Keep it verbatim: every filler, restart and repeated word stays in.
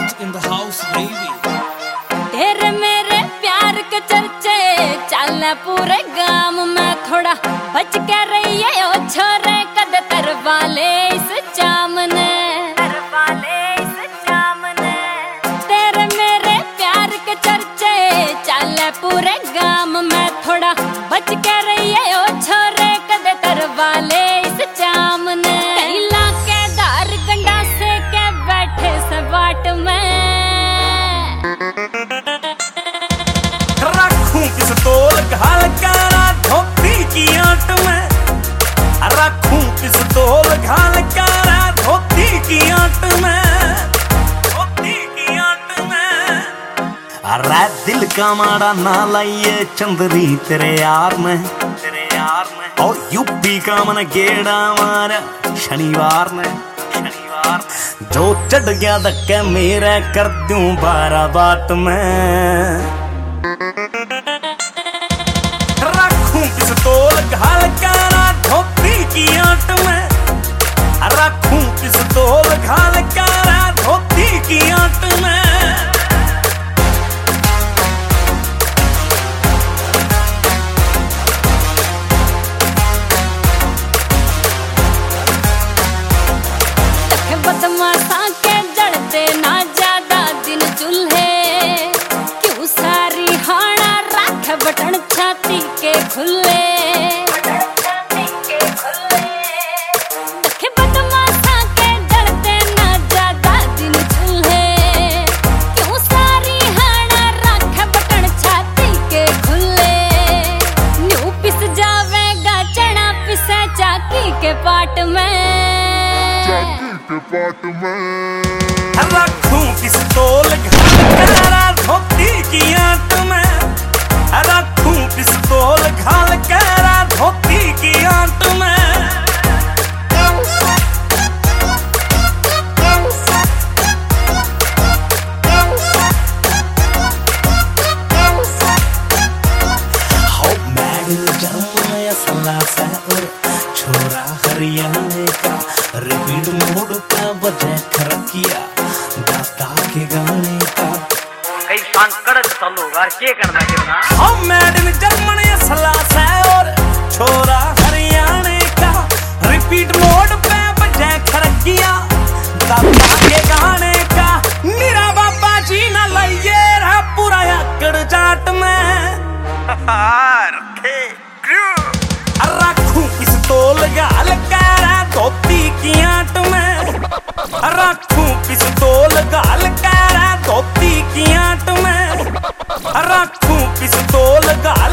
Raj in the house, baby. तेरे मेरे प्यार के चर्चे चलने पूरे गांव में, थोड़ा बच के रहिए ओ छोरे, कद तरवाले इस जामने तरवाले इस जामने। तेरे मेरे प्यार के चर्चे चलने पूरे गांव में, थोड़ा बच के रहिए ओ छोरे, कद तरवाले इस जामने। इलाके दार गंडा से के बैठे से बाट में, रखूं पिस्तौल घाल करा धोती की आंट में, रखूं पिस्तौल घाल करा धोती की आंट में, धोती की आंट में। अरे दिल का माड़ा ना लाइए चंदरी तेरे यार में, तेरे यार में। और यूपी का मन गेड़ा मारा शनिवार में, शनिवार जो चढ़ गया धक्के मेरा कर दूं बारह बात में। रखूं पिस्तौल घाल करा धोती की आंट में, रखूं पिस्तौल घाल करा धोती की आंट में। बदमाशा के जड़ते ना ज्यादा दिन चूल्हे, क्यों सारी हाना राख बटन छाती के खुले, बदमाशा के जड़ते ना ज्यादा दिन चूल्हे, क्यों सारी हाना राख बटन छाती के खुले। न्यू पिस जावेगा चना पिसे चाकी के पाट में, पाट में। रखूं पिस्तौल घाल करा धोती की आंट में, रखूं पिस्तौल घाल करा धोती की आंट में। हो मैडल जमाया सलासा और छोरा हरियाणे का, रिपीट मोड पे बजे खरकिया दाता के गाने का। कई संकट चलो यार के करना करना। हम मैडम जर्मन असला से और छोरा हरियाणे का, रिपीट मोड पे बजे खरकिया दाता के गाने का। मेरा बाबा जी ना लाइए रहा पूरा एकड़ जाट में। रखूं पिस्तौल घाल करा धोती की आंट में, रखूं पिस्तौल घाल करा धोती की आंट में, रखूं पिस्तौल घाल